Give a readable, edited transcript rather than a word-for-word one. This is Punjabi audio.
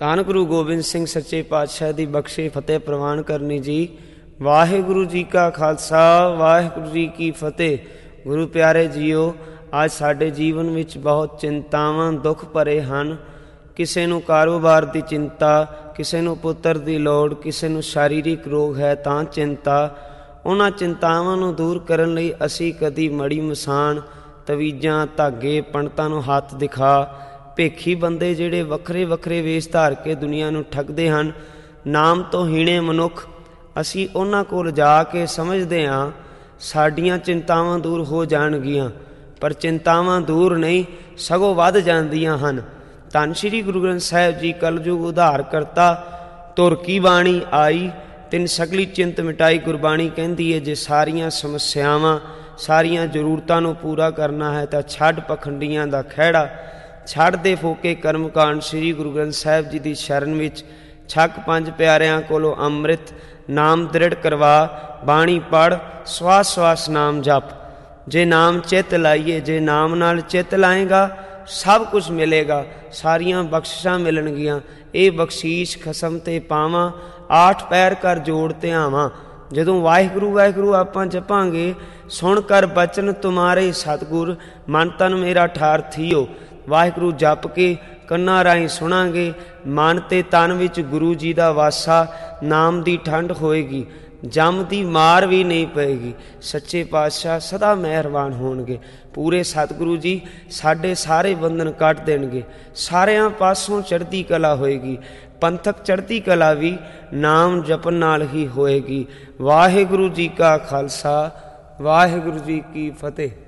ਧੰਨ ਗੁਰੂ ਗੋਬਿੰਦ ਸਿੰਘ ਸੱਚੇ ਪਾਤਸ਼ਾਹ ਦੀ ਬਖਸ਼ੇ ਫਤਿਹ ਪ੍ਰਵਾਨ ਕਰਨੀ ਜੀ। ਵਾਹਿਗੁਰੂ ਜੀ ਕਾ ਖਾਲਸਾ, ਵਾਹਿਗੁਰੂ ਜੀ ਕੀ ਫਤਿਹ। ਗੁਰੂ ਪਿਆਰੇ ਜੀਓ, ਅੱਜ ਸਾਡੇ ਜੀਵਨ ਵਿੱਚ ਬਹੁਤ ਚਿੰਤਾਵਾਂ, ਦੁੱਖ ਭਰੇ ਹਨ। ਕਿਸੇ ਨੂੰ ਕਾਰੋਬਾਰ ਦੀ ਚਿੰਤਾ, ਕਿਸੇ ਨੂੰ ਪੁੱਤਰ ਦੀ ਲੋੜ, ਕਿਸੇ ਨੂੰ ਸਰੀਰਿਕ ਰੋਗ ਹੈ ਤਾਂ ਚਿੰਤਾ। ਉਹਨਾਂ ਚਿੰਤਾਵਾਂ ਨੂੰ ਦੂਰ ਕਰਨ ਲਈ ਅਸੀਂ ਕਦੀ ਮੜੀ ਮਸਾਣ, ਤਵੀਜ਼ਾਂ, ਧਾਗੇ, ਪੰਡਤਾਂ ਨੂੰ ਹੱਥ ਦਿਖਾ, ਭੇਖੀ ਬੰਦੇ ਜਿਹੜੇ ਵੱਖਰੇ ਵੱਖਰੇ ਵੇਸ਼ ਧਾਰ ਕੇ ਦੁਨੀਆ ਨੂੰ ਠੱਗਦੇ ਹਨ, ਨਾਮ ਤੋਂ ਹੀਣੇ ਮਨੁੱਖ, ਅਸੀਂ ਉਹਨਾਂ ਕੋਲ ਜਾ ਕੇ ਸਮਝਦੇ ਹਾਂ ਸਾਡੀਆਂ ਚਿੰਤਾਵਾਂ ਦੂਰ ਹੋ ਜਾਣਗੀਆਂ, ਪਰ ਚਿੰਤਾਵਾਂ ਦੂਰ ਨਹੀਂ ਸਗੋਂ ਵੱਧ ਜਾਂਦੀਆਂ ਹਨ। ਧੰਨ ਸ਼੍ਰੀ ਗੁਰੂ ਗ੍ਰੰਥ ਸਾਹਿਬ ਜੀ ਕਲਯੁਗ ਉਧਾਰ ਕਰਤਾ, ਤੁਰ ਕੀ ਬਾਣੀ ਆਈ, ਤਿੰਨ ਸਗਲੀ ਚਿੰਤ ਮਿਟਾਈ। ਗੁਰਬਾਣੀ ਕਹਿੰਦੀ ਹੈ ਜੇ ਸਾਰੀਆਂ ਸਮੱਸਿਆਵਾਂ, ਸਾਰੀਆਂ ਜ਼ਰੂਰਤਾਂ ਨੂੰ ਪੂਰਾ ਕਰਨਾ ਹੈ ਤਾਂ ਛੱਡ ਪਖੰਡੀਆਂ ਦਾ ਖਹਿੜਾ, ਛੱਡ ਦੇ ਫੋਕੇ ਕਰਮਕਾਂਡ। ਸ਼੍ਰੀ ਗੁਰੂ ਗ੍ਰੰਥ ਸਾਹਿਬ ਜੀ ਦੀ ਸ਼ਰਨ ਵਿੱਚ ਛੱਕ ਪੰਜ ਪਿਆਰਿਆਂ ਕੋਲੋਂ ਅੰਮ੍ਰਿਤ ਨਾਮ ਦ੍ਰਿੜ ਕਰਵਾ, ਬਾਣੀ ਪੜ੍ਹ, ਸਵਾਸ ਸਵਾਸ ਨਾਮ ਜਪ। ਜੇ ਨਾਮ ਚਿੱਤ ਲਾਈਏ, ਜੇ ਨਾਮ ਨਾਲ ਚਿੱਤ ਲਾਏਗਾ ਸਭ ਕੁਝ ਮਿਲੇਗਾ, ਸਾਰੀਆਂ ਬਖਸ਼ਿਸ਼ਾਂ ਮਿਲਣਗੀਆਂ। ਇਹ ਬਖਸ਼ੀਸ਼ ਖਸਮ ਤੇ ਪਾਵਾਂ, ਆਠ ਪੈਰ ਕਰ ਜੋੜ ਧਿਆਵਾਂ। ਜਦੋਂ ਵਾਹਿਗੁਰੂ ਵਾਹਿਗੁਰੂ ਆਪਾਂ ਜਪਾਂਗੇ, ਸੁਣ ਕਰ ਬਚਨ ਤੁਮਾਰੇ ਸਤਿਗੁਰ, ਮਨ ਤਨ ਮੇਰਾ ਠਾਰ ਥੀਓ। ਵਾਹਿਗੁਰੂ ਜਪ ਕੇ ਕੰਨਾਂ ਰਾਹੀਂ ਸੁਣਾਂਗੇ, ਮਨ ਤੇ ਤਨ ਵਿੱਚ ਗੁਰੂ ਜੀ ਦਾ ਵਾਸਾ, ਨਾਮ ਦੀ ਠੰਡ ਹੋਏਗੀ, ਜਮ ਦੀ ਮਾਰ ਵੀ ਨਹੀਂ ਪਏਗੀ। ਸੱਚੇ ਪਾਤਸ਼ਾਹ ਸਦਾ ਮਿਹਰਬਾਨ ਹੋਣਗੇ। ਪੂਰੇ ਸਤਿਗੁਰੂ ਜੀ ਸਾਡੇ ਸਾਰੇ ਬੰਧਨ ਕੱਟ ਦੇਣਗੇ, ਸਾਰਿਆਂ ਪਾਸੋਂ ਚੜ੍ਹਦੀ ਕਲਾ ਹੋਏਗੀ। ਪੰਥਕ ਚੜ੍ਹਦੀ ਕਲਾ ਵੀ ਨਾਮ ਜਪਣ ਨਾਲ ਹੀ ਹੋਏਗੀ। ਵਾਹਿਗੁਰੂ ਜੀ ਕਾ ਖਾਲਸਾ, ਵਾਹਿਗੁਰੂ ਜੀ ਕੀ ਫਤਿਹ।